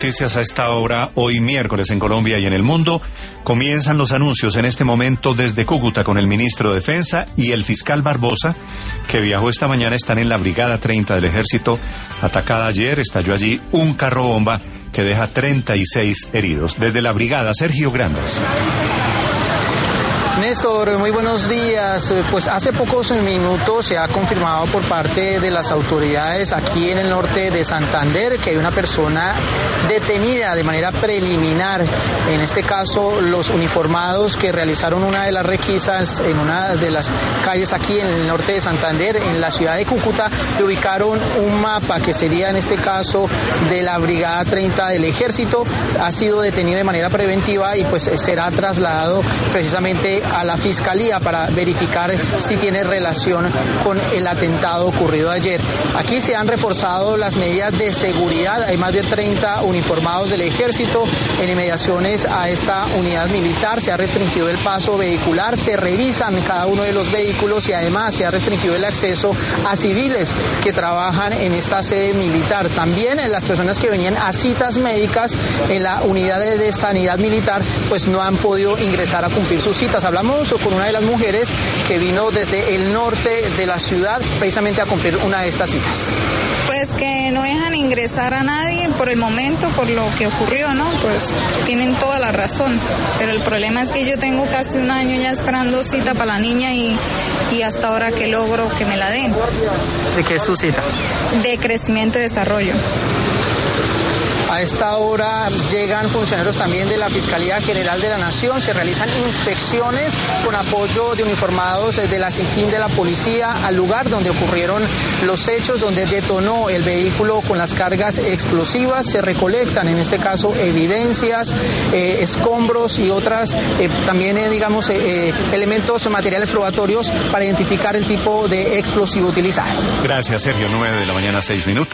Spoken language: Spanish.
noticias a esta hora, hoy miércoles en Colombia y en el mundo. Comienzan los anuncios en este momento desde Cúcuta con el ministro de Defensa y el fiscal Barbosa, que viajó esta mañana. Están en la Brigada 30 del Ejército, atacada ayer. Estalló allí un carro bomba que deja 36 heridos. Desde la Brigada, Sergio Grandes. Néstor, muy buenos días. Pues hace pocos minutos se ha confirmado por parte de las autoridades aquí en el norte de Santander que hay una persona detenida de manera preliminar. En este caso, los uniformados que realizaron una de las requisas en una de las calles aquí en el norte de Santander, en la ciudad de Cúcuta, le ubicaron un mapa que sería en este caso de la Brigada 30 del Ejército. Ha sido detenido de manera preventiva y pues será trasladado precisamente a la Fiscalía para verificar si tiene relación con el atentado ocurrido ayer. Aquí se han reforzado las medidas de seguridad. Hay más de 30 uniformados del Ejército en inmediaciones a esta unidad militar. Se ha restringido el paso vehicular, se revisan cada uno de los vehículos y además se ha restringido el acceso a civiles que trabajan en esta sede militar. También las personas que venían a citas médicas en la unidad de sanidad militar pues no han podido ingresar a cumplir sus citas. Hablamos con una de las mujeres que vino desde el norte de la ciudad precisamente a cumplir una de estas citas. Pues que no dejan ingresar a nadie por el momento, por lo que ocurrió, ¿no? Pues tienen toda la razón, pero el problema es que yo tengo casi un año ya esperando cita para la niña y hasta ahora que logro que me la den. ¿De qué es tu cita? De crecimiento y desarrollo. A esta hora llegan funcionarios también de la Fiscalía General de la Nación, se realizan inspecciones con apoyo de uniformados de la SIGIN de la policía al lugar donde ocurrieron los hechos, donde detonó el vehículo con las cargas explosivas. Se recolectan en este caso evidencias, escombros y otras también elementos materiales probatorios para identificar el tipo de explosivo utilizado. Gracias, Sergio. 9 de la mañana, 6 minutos.